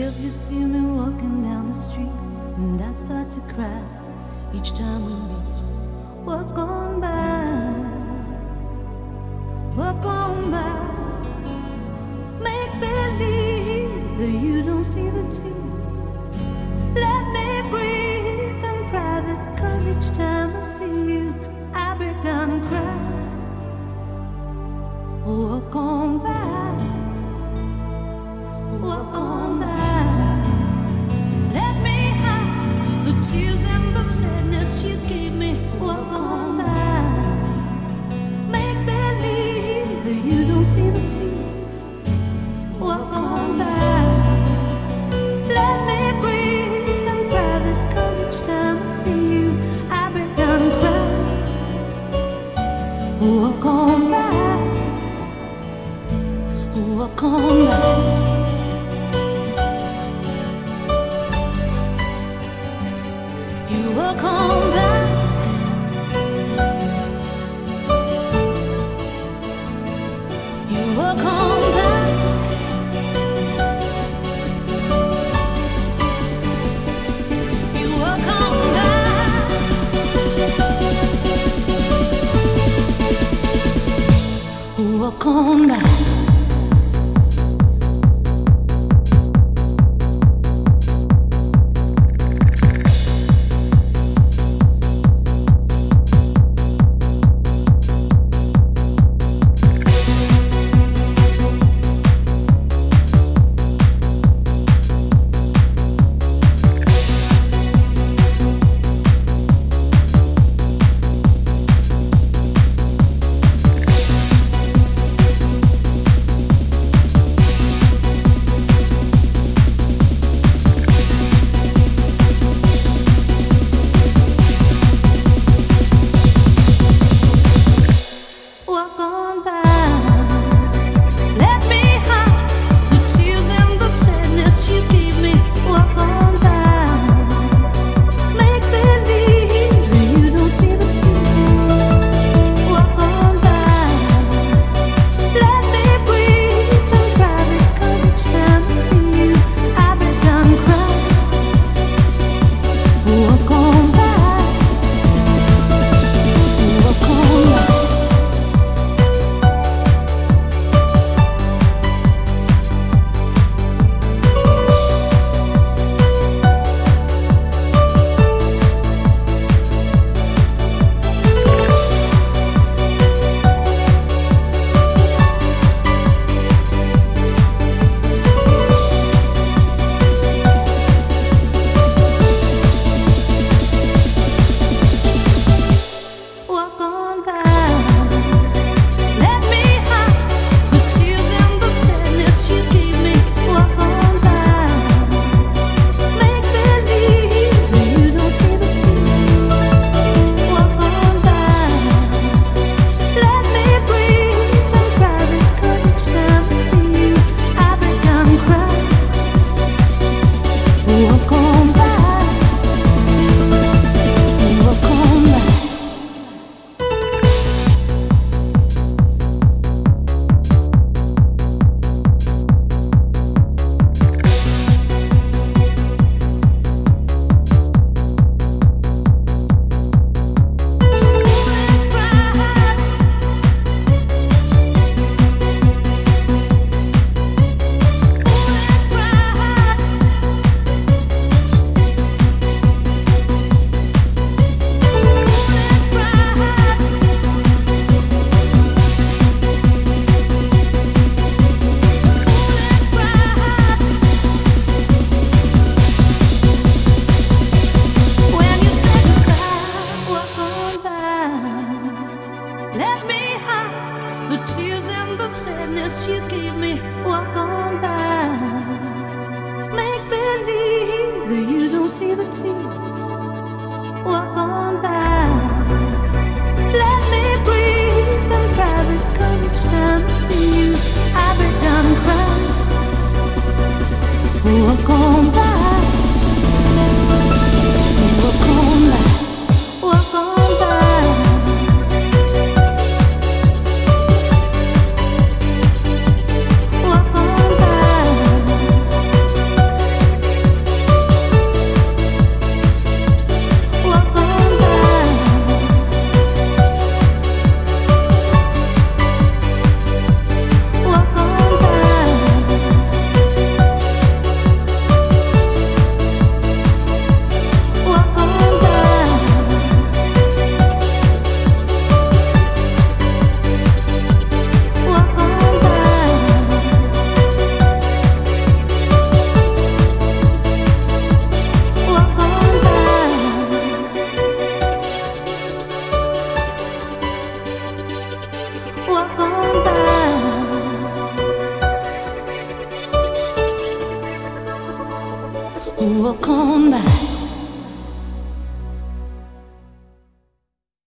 if you see me walking down the street and I start to cry each time we meet, walk on by, walk on by. Make believe that you don't see the tears. Let me grieve in private, 'cause each time I see you I break down and cry. Walk on by, walk on by. Let me hide the tears and the sadness you gave me. Walk on by. Make believe that you don't see the tears. Walk on by. Let me breathe in private, 'cause each time I see you I break down and cry. Walk on by, walk on by. You walk on by. You walk on by. You walk on by. Walk on by. Walk on by. Let me hide the tears and the sadness you gave me. Walk on by. Make believe that you don't see the tears. Walk on by. Let me breathe in private, 'cause each time I see you I break down and cry. Walk on by. Walk on by. Walk on by. Let me hide the tears and the sadness you gave me. Walk on by. Make believe that you don't see the tears. Walk on by. Let me breathe in private, 'cause each time I see you I break down and cry. Walk on by. Walk on by. When you say goodbye, walk on by. Let me hide the tears and the sadness you gave me. Walk on by. Make believe that you don't see the tears. Walk on by. Let me breathe in private, 'cause each time I see you I break down and cry. Walk on by.